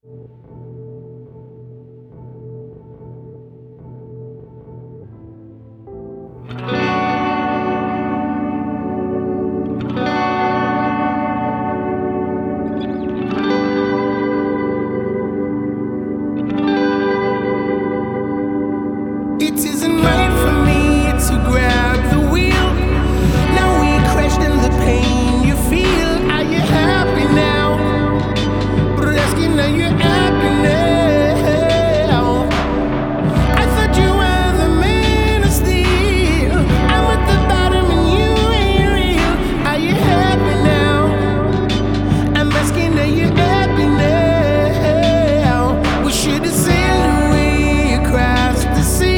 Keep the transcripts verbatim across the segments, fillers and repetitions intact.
It isn't right for me to grab the wheel. Now we crashed in the pain you feel. Are you happy now? But asking, are you happy now? I thought you were the man of steel. I'm at the bottom and you ain't real. Are you happy now? I'm asking, are you happy now? We should have sailed away across the sea.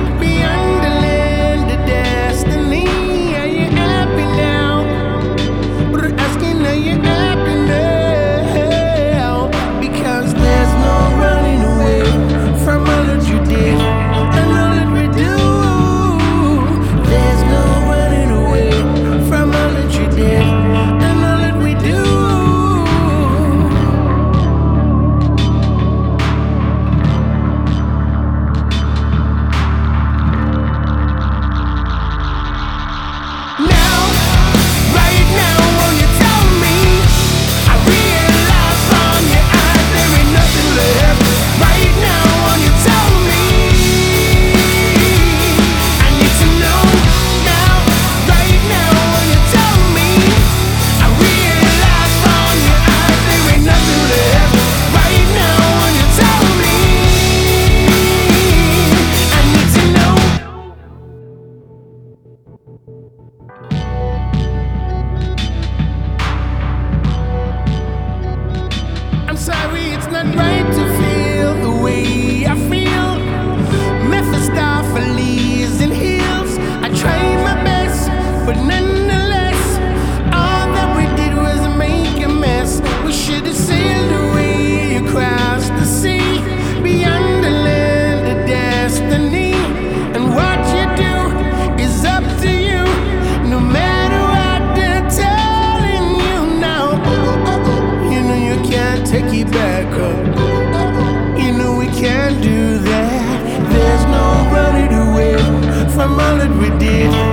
I'm sorry, it's not right to feel the way I feel. Mephistopheles in heels. I tried my best, but nonetheless, all that we did was make a mess. We should have sailed away across the sea, beyond the land of destiny. And what you do is up to you, no matter what they're telling you now. You know you can't take it back up. You know we can't do that. There's no running away from all that we did.